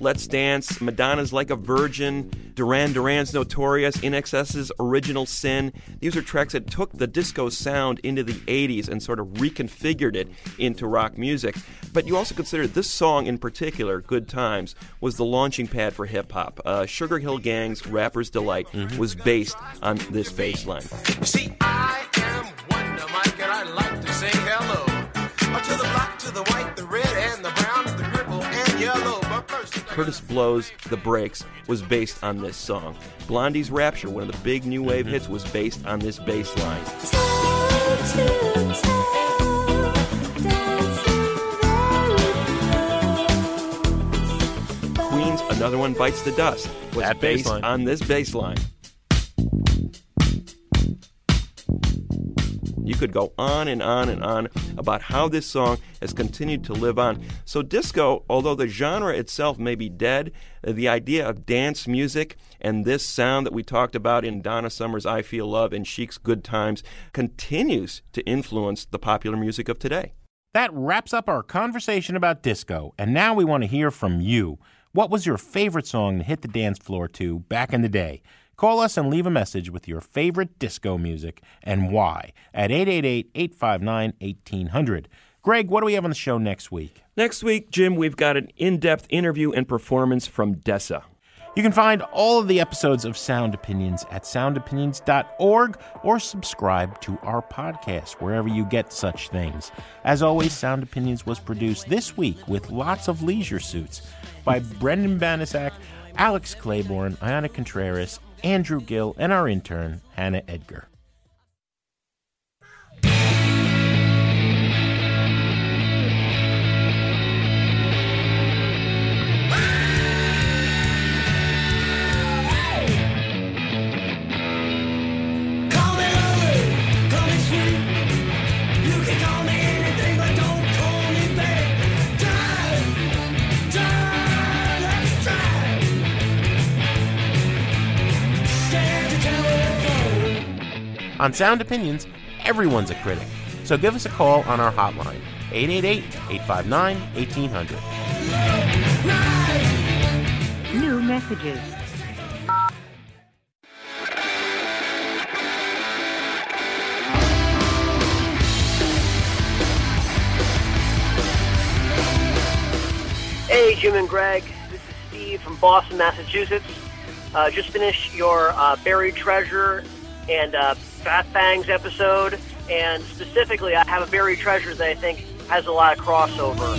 Let's Dance, Madonna's Like a Virgin, Duran Duran's Notorious, INXS's Original Sin. These are tracks that took the disco sound into the 80s and sort of reconfigured it into rock music. But you also consider this song in particular, Good Times, was the launching pad for hip-hop. Sugar Hill Gang's Rapper's Delight was based on this bass line. See, I am Wonder Mike, and I like to say hello. To the black, to the white, the red, and the brown, the purple, and yellow. But first, Curtis Blow's The Breaks was based on this song. Blondie's Rapture, one of the big new wave hits, was based on this bass line. Queen's Another One Bites the Dust was That based bass line. on this bass line. You could go on and on and on about how this song has continued to live on. So disco, although the genre itself may be dead, the idea of dance music and this sound that we talked about in Donna Summer's I Feel Love and Chic's Good Times continues to influence the popular music of today. That wraps up our conversation about disco, and now we want to hear from you. What was your favorite song to hit the dance floor to back in the day? Call us and leave a message with your favorite disco music and why at 888-859-1800. Greg, what do we have on the show next week? Next week, Jim, we've got an in-depth interview and performance from Dessa. You can find all of the episodes of Sound Opinions at soundopinions.org or subscribe to our podcast wherever you get such things. As always, Sound Opinions was produced this week with lots of leisure suits by Brendan Banisak, Alex Claiborne, Ayana Contreras, Andrew Gill, and our intern, Hannah Edgar. On Sound Opinions, everyone's a critic. So give us a call on our hotline, 888-859-1800. New messages. Hey, Jim and Greg. This is Steve from Boston, Massachusetts. Just finished your Buried Treasure and Fat Fangs episode, and specifically, I have a Buried Treasure that I think has a lot of crossover.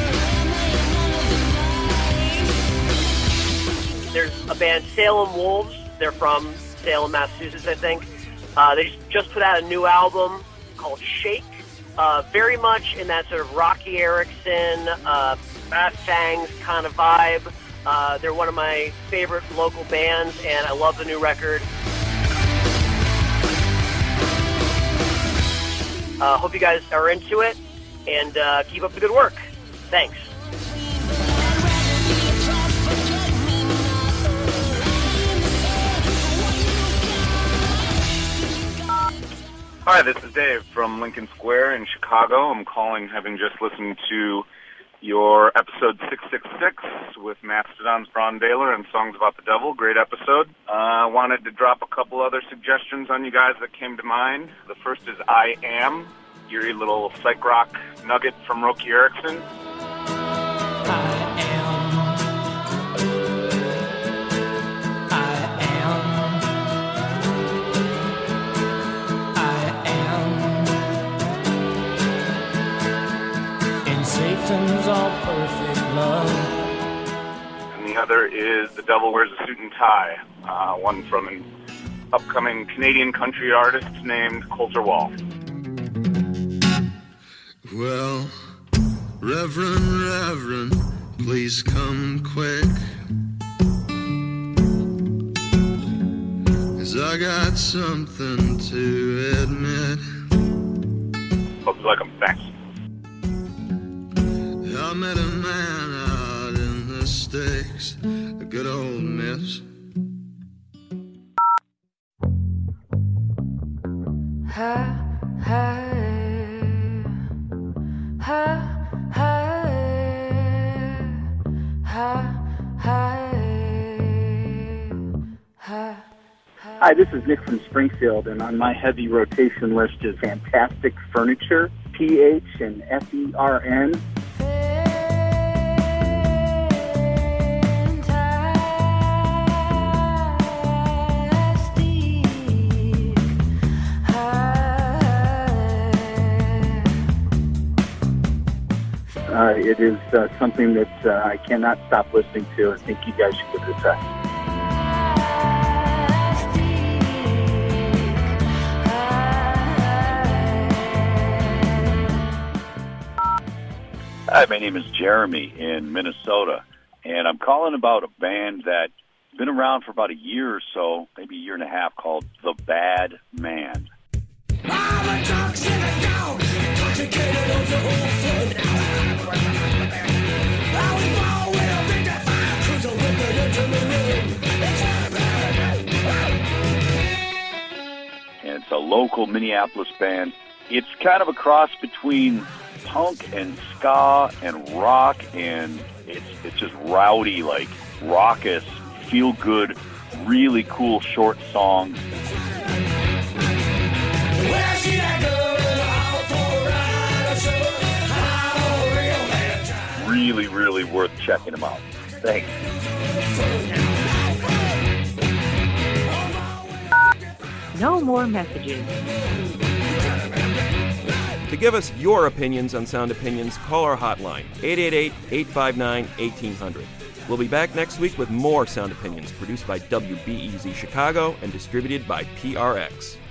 There's a band, Salem Wolves. They're from Salem, Massachusetts, I think. They just put out a new album called Shake. Very much in that sort of Rocky Erickson, Fat Fangs kind of vibe. They're one of my favorite local bands, and I love the new record. Hope you guys are into it, and keep up the good work. Thanks. Hi, this is Dave from Lincoln Square in Chicago. I'm calling having just listened to your episode 666 with Mastodon's Braun Daler and Songs About the Devil. Great episode. I wanted to drop a couple other suggestions on you guys that came to mind. The first is I Am, eerie little psych rock nugget from Roky Erickson. Satan's all perfect love. And the other is The Devil Wears a Suit and Tie, one from an upcoming Canadian country artist named Coulter Wall. Well, Reverend, please come quick. 'Cause I got something to admit. Hope you like them. Thanks. I met a man out in the sticks, a good old miss. Hi, hi, hi, hi, hi, Hi, this is Nick from Springfield, and on my heavy rotation list is Fantastic Furniture, PH and FERN. It is something that I cannot stop listening to. I think you guys should give it a try. Hi, my name is Jeremy in Minnesota, and I'm calling about a band that's been around for about a year or so, maybe a year and a half, called The Bad Man. And it's a local Minneapolis band. It's kind of a cross between punk and ska and rock, and it's just rowdy, like raucous, feel good, really cool short songs. Really, really worth checking them out. Thanks. No more messages. To give us your opinions on Sound Opinions, call our hotline, 888-859-1800. We'll be back next week with more Sound Opinions, produced by WBEZ Chicago and distributed by PRX.